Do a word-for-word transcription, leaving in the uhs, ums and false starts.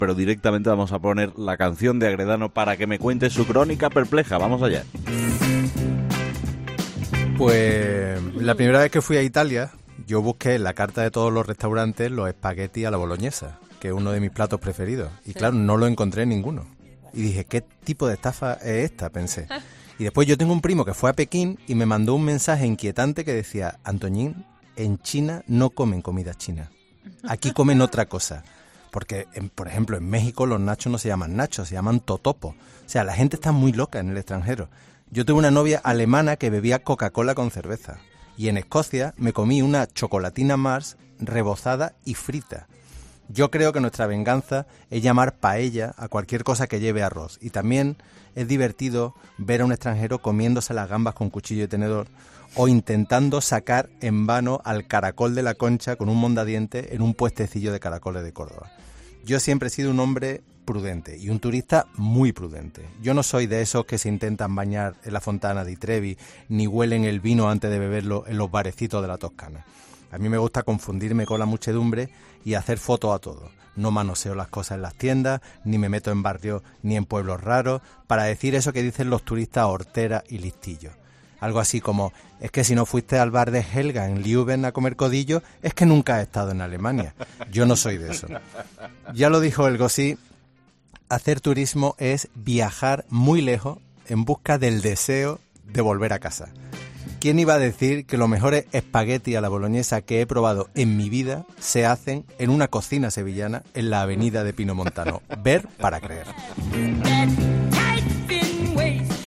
pero directamente vamos a poner la canción de Agredano para que me cuente su crónica perpleja. Vamos allá. Pues la primera vez que fui a Italia, yo busqué en la carta de todos los restaurantes los espaguetis a la boloñesa, que es uno de mis platos preferidos. Y claro, no lo encontré en ninguno. Y dije, ¿qué tipo de estafa es esta? Pensé. Y después yo tengo un primo que fue a Pekín y me mandó un mensaje inquietante que decía, Antoñín, en China no comen comida china. Aquí comen otra cosa. Porque, en, por ejemplo, en México los nachos no se llaman nachos, se llaman totopo. O sea, la gente está muy loca en el extranjero. Yo tuve una novia alemana que bebía Coca-Cola con cerveza. Y en Escocia me comí una chocolatina Mars rebozada y frita. Yo creo que nuestra venganza es llamar paella a cualquier cosa que lleve arroz. Y también es divertido ver a un extranjero comiéndose las gambas con cuchillo y tenedor o intentando sacar en vano al caracol de la Concha con un mondadiente en un puestecillo de caracoles de Córdoba. Yo siempre he sido un hombre prudente y un turista muy prudente. Yo no soy de esos que se intentan bañar en la fontana di Trevi ni huelen el vino antes de beberlo en los barecitos de la Toscana. A mí me gusta confundirme con la muchedumbre y hacer fotos a todo. No manoseo las cosas en las tiendas, ni me meto en barrios ni en pueblos raros para decir eso que dicen los turistas horteras y listillos. Algo así como, es que si no fuiste al bar de Helga en Leuven a comer codillo, es que nunca has estado en Alemania. Yo no soy de eso. Ya lo dijo el Gossi, hacer turismo es viajar muy lejos en busca del deseo de volver a casa. ¿Quién iba a decir que los mejores espaguetis a la boloñesa que he probado en mi vida se hacen en una cocina sevillana en la avenida de Pino Montano? Ver para creer.